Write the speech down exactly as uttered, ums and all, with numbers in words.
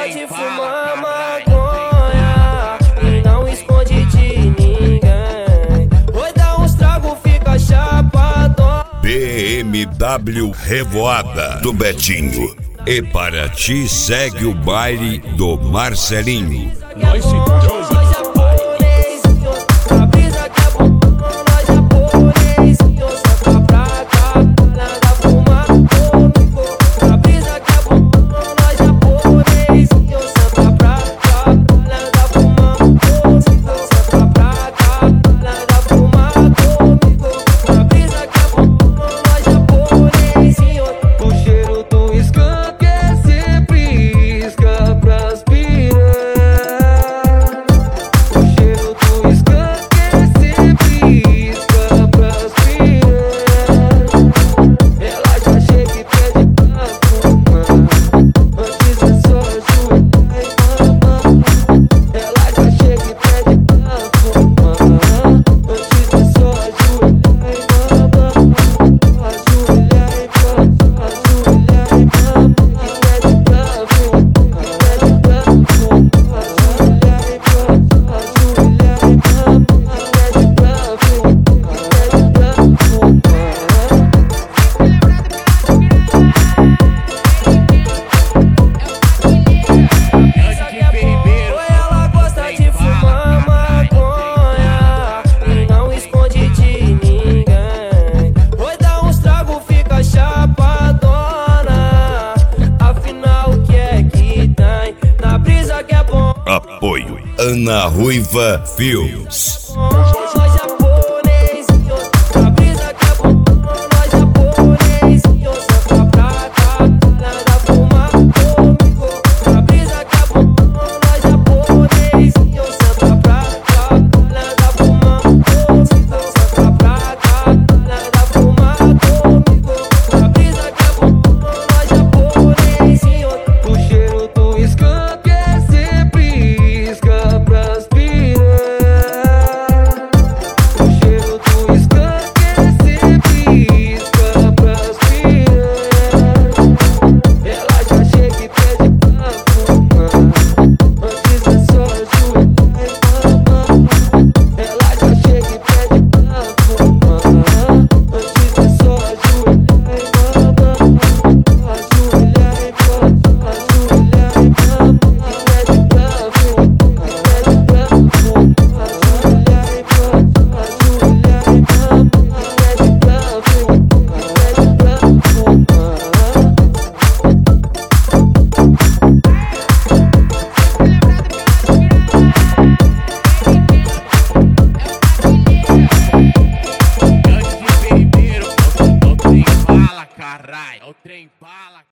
gosta de fumar maconha e não esconde de ninguém. Oi, dá uns trago, fica chapadão. B M W Revoada do Betinho. E para ti segue o baile do Marcelinho. Nós se nós japonês, a brisa que é bom, nós japonês, senta pra cá, nada fumar comigo. A brisa que é bom, nós japonês, senta pra cá, nada fumar comigo. Senta pra cá, nada fumar comigo. A brisa que é bom, nós japonês, o cheiro do skunk é sempre isca pras piranhas. Apoio Ana Ruiva Filmes. Caralho, o trem bala.